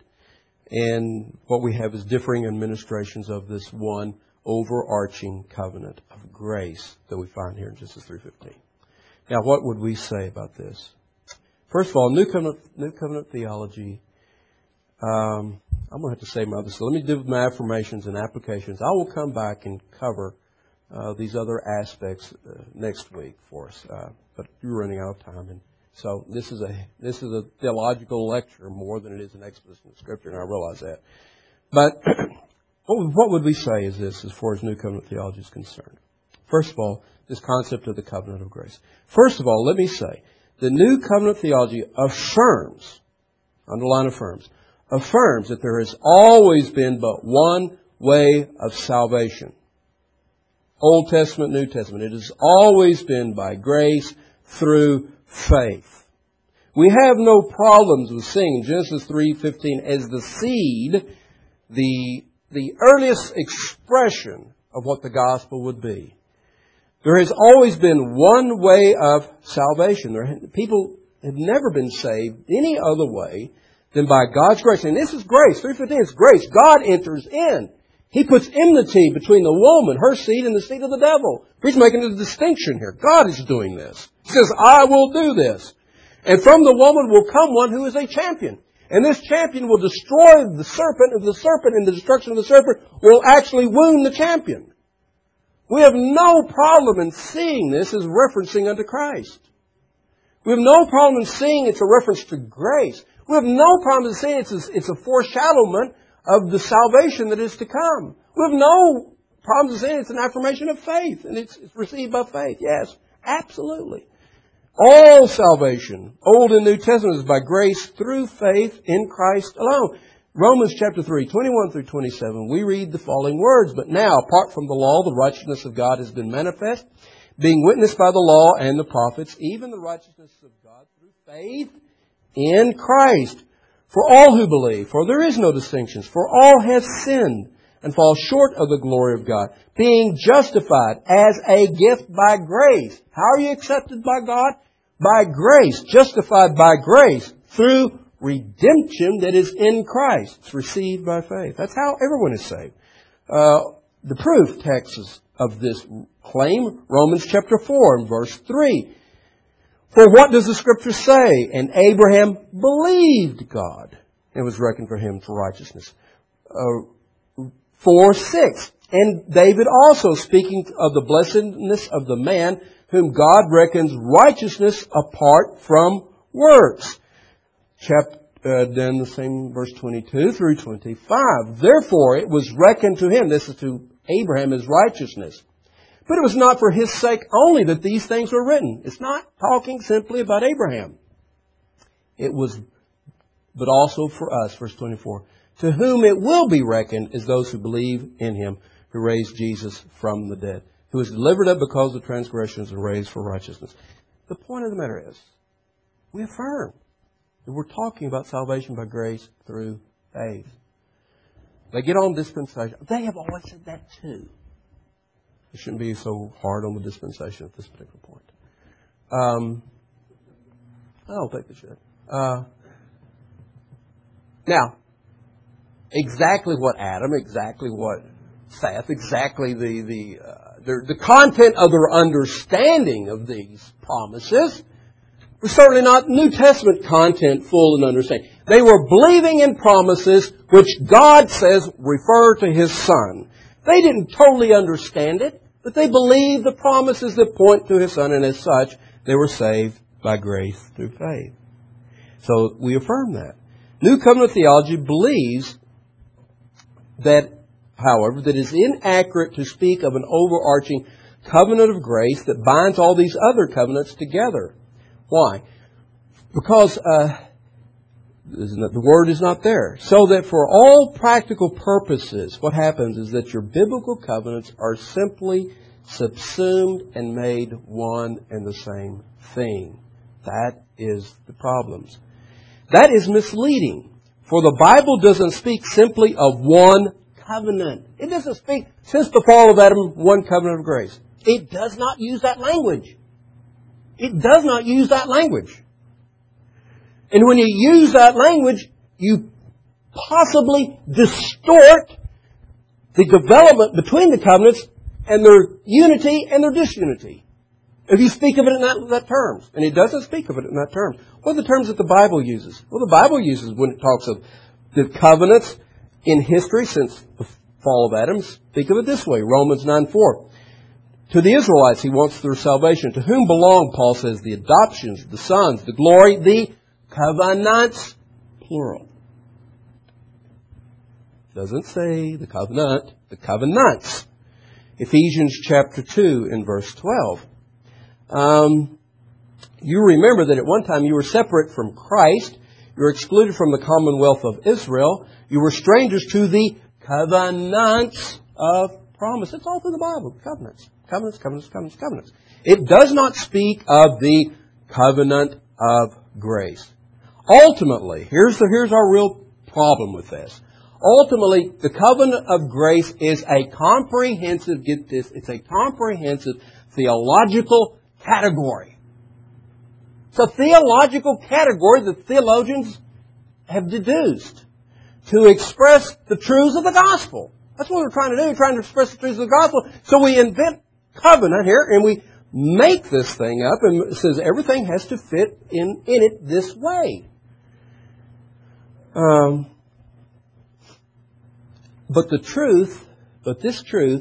And what we have is differing administrations of this one overarching covenant of grace that we find here in Genesis three fifteen. Now, what would we say about this? First of all, New Covenant, New Covenant theology. Um, I'm going to have to say my other. So let me do my affirmations and applications. I will come back and cover uh, these other aspects uh, next week for us. Uh, but you're running out of time, and so this is a this is a theological lecture more than it is an exposition of Scripture, and I realize that. But what would we say is this, as far as New Covenant theology is concerned? First of all, this concept of the covenant of grace. First of all, let me say the New Covenant theology affirms, underline affirms. affirms that there has always been but one way of salvation. Old Testament, New Testament. It has always been by grace through faith. We have no problems with seeing Genesis three fifteen as the seed, the, the earliest expression of what the gospel would be. There has always been one way of salvation. There, people have never been saved any other way than by God's grace. And this is grace. three fifteen is grace. God enters in. He puts enmity between the woman, her seed, and the seed of the devil. He's making a distinction here. God is doing this. He says, I will do this. And from the woman will come one who is a champion. And this champion will destroy the serpent, and the serpent and the destruction of the serpent will actually wound the champion. We have no problem in seeing this as referencing unto Christ. We have no problem in seeing it's a reference to grace. We have no problem in saying it's a, it's a foreshadowment of the salvation that is to come. We have no problem in saying it's an affirmation of faith, and it's, it's received by faith. Yes, absolutely. All salvation, Old and New Testament, is by grace through faith in Christ alone. Romans chapter three, twenty-one through twenty-seven, we read the following words. But now, apart from the law, the righteousness of God has been manifest, being witnessed by the law and the prophets, even the righteousness of God through faith in Christ, for all who believe. For there is no distinctions, for all have sinned and fall short of the glory of God, being justified as a gift by grace. How are you accepted by God? By grace, justified by grace, through redemption that is in Christ. It's received by faith. That's how everyone is saved. Uh, the proof texts of this claim, Romans chapter four and verse three. For what does the Scripture say? And Abraham believed God, and it was reckoned for him for righteousness. Uh, four six. And David also, speaking of the blessedness of the man whom God reckons righteousness apart from works. Chapter, uh, then the same verse twenty-two through twenty-five. Therefore it was reckoned to him, this is to Abraham, as righteousness. But it was not for his sake only that these things were written. It's not talking simply about Abraham. It was, but also for us, verse twenty-four, to whom it will be reckoned as those who believe in him who raised Jesus from the dead, who was delivered up because of transgressions and raised for righteousness. The point of the matter is, we affirm that we're talking about salvation by grace through faith. They get on dispensation. They have always said that too. It shouldn't be so hard on the dispensation at this particular point. Um, I don't think they should. Uh, now, exactly what Adam, exactly what Seth, exactly the the, uh, the the content of their understanding of these promises was certainly not New Testament content full and understanding. They were believing in promises which God says refer to His Son. They didn't totally understand it, but they believed the promises that point to His Son, and as such, they were saved by grace through faith. So we affirm that. New Covenant theology believes that, however, that it is inaccurate to speak of an overarching covenant of grace that binds all these other covenants together. Why? Because uh, the word is not there. So that for all practical purposes, what happens is that your biblical covenants are simply subsumed and made one and the same thing. That is the problems. That is misleading. For the Bible doesn't speak simply of one covenant. It doesn't speak, since the fall of Adam, one covenant of grace. It does not use that language. It does not use that language. And when you use that language, you possibly distort the development between the covenants and their unity and their disunity. If you speak of it in that, that terms. And it doesn't speak of it in that terms. What are the terms that the Bible uses? Well, the Bible uses, when it talks of the covenants in history since the fall of Adam, speak of it this way, Romans nine four. To the Israelites, He wants their salvation. To whom belong, Paul says, the adoptions, the sons, the glory, the covenants, plural. Doesn't say the covenant, the covenants. Ephesians chapter two and verse twelve. Um, you remember that at one time you were separate from Christ. You were excluded from the commonwealth of Israel. You were strangers to the covenants of promise. It's all through the Bible. Covenants. Covenants, covenants, covenants, covenants. It does not speak of the covenant of grace. Ultimately, here's the, here's our real problem with this. Ultimately, the covenant of grace is a comprehensive, get this, it's a comprehensive theological category. It's a theological category that theologians have deduced to express the truths of the gospel. That's what we're trying to do. We're trying to express the truths of the gospel. So we invent covenant here, and we make this thing up, and it says everything has to fit in, in it this way. Um, but the truth, but this truth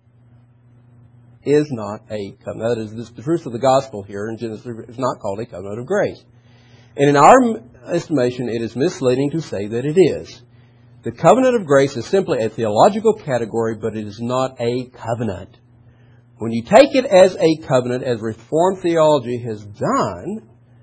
is not a covenant. That is, this, the truth of the gospel here in Genesis is not called a covenant of grace. And in our estimation, it is misleading to say that it is. The covenant of grace is simply a theological category, but it is not a covenant. When you take it as a covenant, as Reformed theology has done,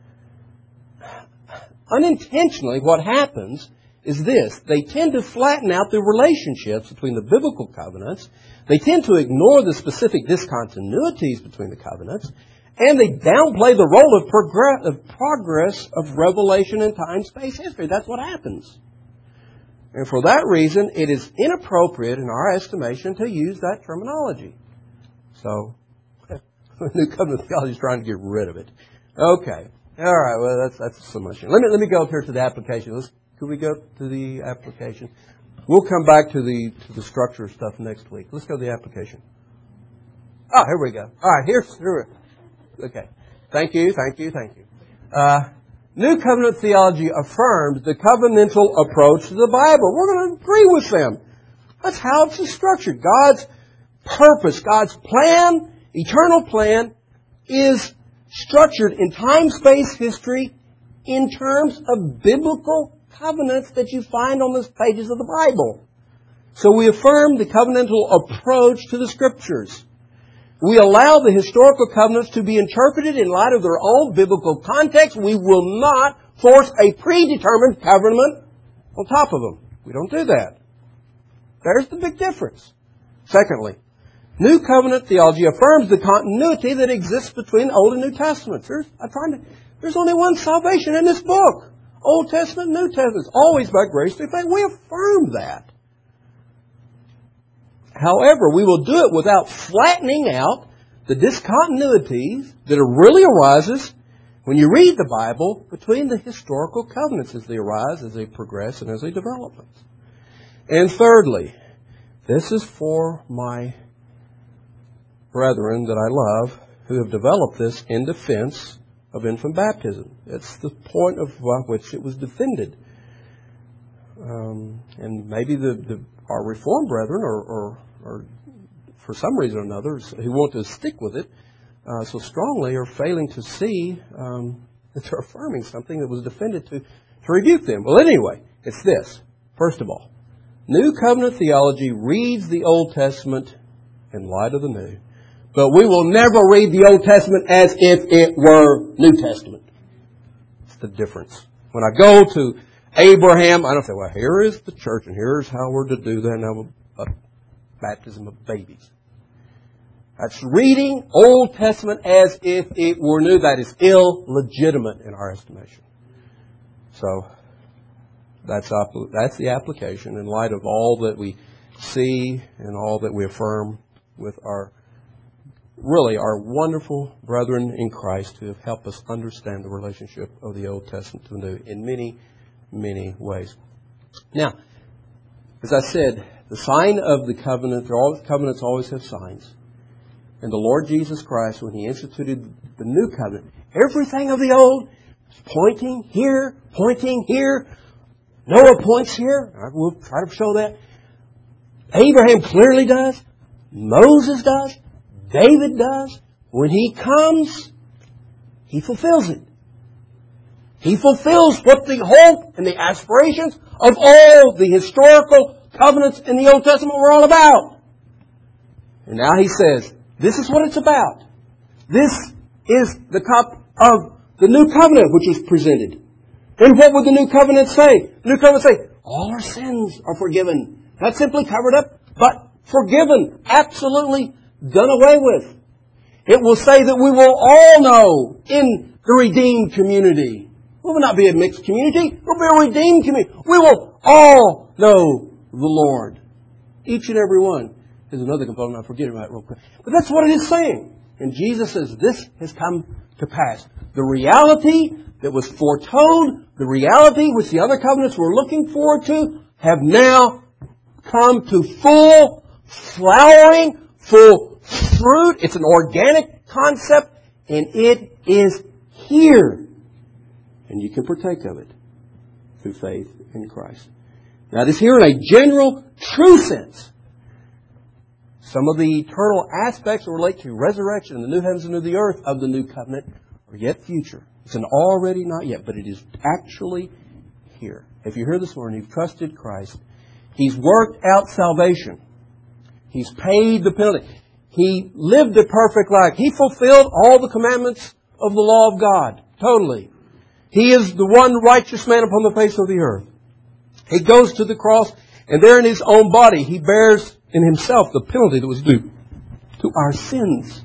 unintentionally what happens is this. They tend to flatten out the relationships between the biblical covenants. They tend to ignore the specific discontinuities between the covenants. And they downplay the role of, progress, of progress of revelation in time, space, history. That's what happens. And for that reason, it is inappropriate in our estimation to use that terminology. So, New Covenant theology is trying to get rid of it. Okay. All right. Well, that's that's so much. Let me let me go up here to the application. Let's, could we go to the application? We'll come back to the to the structure stuff next week. Let's go to the application. Oh, here we go. All right. Here's here. Okay. Thank you. Thank you. Thank you. Uh, New Covenant theology affirms the covenantal approach to the Bible. We're going to agree with them. That's how it's structured. God's purpose, God's plan, eternal plan, is structured in time, space, history in terms of biblical covenants that you find on the pages of the Bible. So we affirm the covenantal approach to the Scriptures. We allow the historical covenants to be interpreted in light of their own biblical context. We will not force a predetermined covenant on top of them. We don't do that. There's the big difference. Secondly, New Covenant theology affirms the continuity that exists between Old and New Testaments. There's, I'm trying to, there's only one salvation in this book. Old Testament, New Testament. It's always by grace through faith. We affirm that. However, we will do it without flattening out the discontinuities that really arises when you read the Bible between the historical covenants as they arise, as they progress, and as they develop. And thirdly, this is for my brethren that I love who have developed this in defense of infant baptism. It's the point of which it was defended. Um, and maybe the, the our Reformed brethren, or, or, or for some reason or another, who want to stick with it uh, so strongly, are failing to see um, that they're affirming something that was defended to, to rebuke them. Well, anyway, it's this. First of all, New Covenant theology reads the Old Testament in light of the New. But we will never read the Old Testament as if it were New Testament. It's the difference. When I go to Abraham, I don't say, well, here is the church, and here's how we're to do that now, a baptism of babies. That's reading Old Testament as if it were new. That is illegitimate in our estimation. So, that's that's the application in light of all that we see and all that we affirm with our, really our wonderful brethren in Christ who have helped us understand the relationship of the Old Testament to the New in many, many ways. Now, as I said, the sign of the covenant, all covenants always have signs. And the Lord Jesus Christ, when He instituted the new covenant, everything of the old is pointing here, pointing here. Noah points here. We'll try to show that. Abraham clearly does. Moses does. David does. When He comes, He fulfills it. He fulfills what the hope and the aspirations of all the historical covenants in the Old Testament were all about. And now He says, this is what it's about. This is the cup of the new covenant which is presented. And what would the new covenant say? The new covenant say, all our sins are forgiven. Not simply covered up, but forgiven. Absolutely done away with. It will say that we will all know in the redeemed community. We will not be a mixed community. We will be a redeemed community. We will all know the Lord. Each and every one. There's another component, I'm forgetting about it real quick. But that's what it is saying. And Jesus says, this has come to pass. The reality that was foretold, the reality which the other covenants were looking forward to, have now come to full flowering, full fruit. It's an organic concept, and it is here. And you can partake of it through faith in Christ. Now, this here in a general, true sense. Some of the eternal aspects that relate to resurrection and the new heavens and new earth of the new covenant are yet future. It's an already not yet, but it is actually here. If you're here this morning, you've trusted Christ. He's worked out salvation. He's paid the penalty. He lived a perfect life. He fulfilled all the commandments of the law of God. Totally. He is the one righteous man upon the face of the earth. He goes to the cross, and there in His own body, He bears in Himself the penalty that was due to our sins.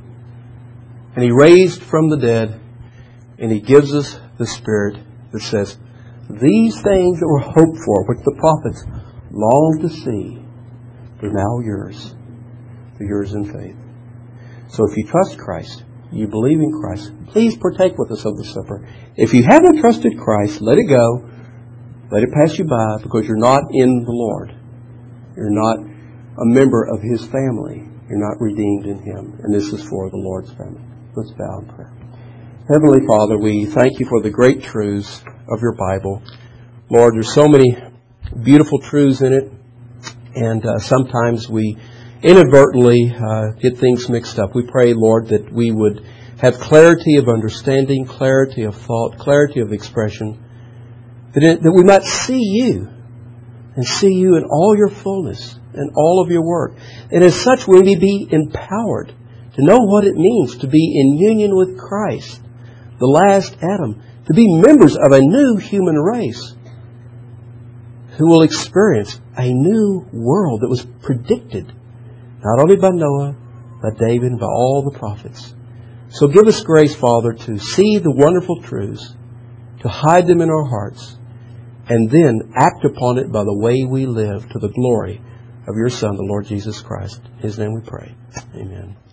And He raised from the dead, and He gives us the Spirit that says, these things that were hoped for, which the prophets longed to see, are now yours. They're yours in faith. So if you trust Christ, you believe in Christ, please partake with us of the supper. If you haven't trusted Christ, let it go. Let it pass you by, because you're not in the Lord. You're not a member of His family. You're not redeemed in Him. And this is for the Lord's family. Let's bow in prayer. Heavenly Father, we thank You for the great truths of Your Bible. Lord, there's so many beautiful truths in it. And uh, sometimes we inadvertently uh, get things mixed up. We pray, Lord, that we would have clarity of understanding, clarity of thought, clarity of expression, that, it, that we might see you and see you in all your fullness and all of your work. And as such, we may be empowered to know what it means to be in union with Christ, the last Adam, to be members of a new human race who will experience a new world that was predicted not only by Noah, by David, and by all the prophets. So give us grace, Father, to see the wonderful truths, to hide them in our hearts, and then act upon it by the way we live to the glory of your Son, the Lord Jesus Christ. In His name we pray. Amen.